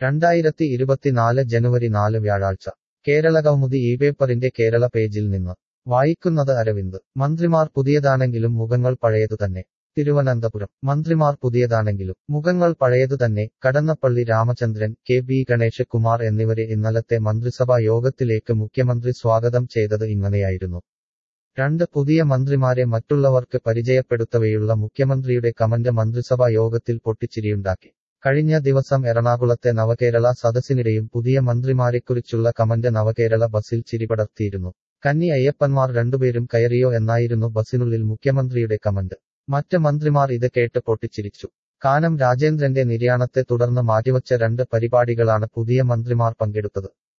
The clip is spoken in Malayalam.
2024 ജനുവരി 4 വ്യാഴാഴ്ച കേരളകൗമുദി ഈ പേപ്പറിന്റെ കേരള പേജിൽ നിന്ന് വായിക്കുന്നത് അരവിന്ദ് മന്ത്രിമാർ പുതിയതാണെങ്കിലും മുഖങ്ങൾ പഴയതുതന്നെ തിരുവനന്തപുരം മന്ത്രിമാർ പുതിയതാണെങ്കിലും മുഖങ്ങൾ പഴയതുതന്നെ കടന്നപ്പള്ളി രാമചന്ദ്രൻ കെ ബി ഗണേഷ് കുമാർ എന്നിവരെ ഇന്നലത്തെ മന്ത്രിസഭാ യോഗത്തിലേക്ക് മുഖ്യമന്ത്രി സ്വാഗതം ചെയ്തത് ഇങ്ങനെയായിരുന്നു. രണ്ട് പുതിയ മന്ത്രിമാരെ മറ്റുള്ളവർക്ക് പരിചയപ്പെടുത്തവെയുള്ള മുഖ്യമന്ത്രിയുടെ കമന്റ് മന്ത്രിസഭാ യോഗത്തിൽ പൊട്ടിച്ചിരിയുണ്ടാക്കി. കഴിഞ്ഞ ദിവസം എറണാകുളത്തെ നവകേരള സദസ്സിനിടെയും പുതിയ മന്ത്രിമാരെക്കുറിച്ചുള്ള കമന്റ് നവകേരള ബസിൽ ചിരിപടർത്തിയിരുന്നു. കന്നി അയ്യപ്പന്മാർ രണ്ടുപേരും കയറിയോ എന്നായിരുന്നു ബസിനുള്ളിൽ മുഖ്യമന്ത്രിയുടെ കമന്റ്. മറ്റ് മന്ത്രിമാർ ഇത് കേട്ട് പൊട്ടിച്ചിരിച്ചു. കാനം രാജേന്ദ്രന്റെ നിര്യാണത്തെ തുടർന്ന് മാറ്റിവച്ച രണ്ട് പരിപാടികളാണ് പുതിയ മന്ത്രിമാർ പങ്കെടുത്തത്.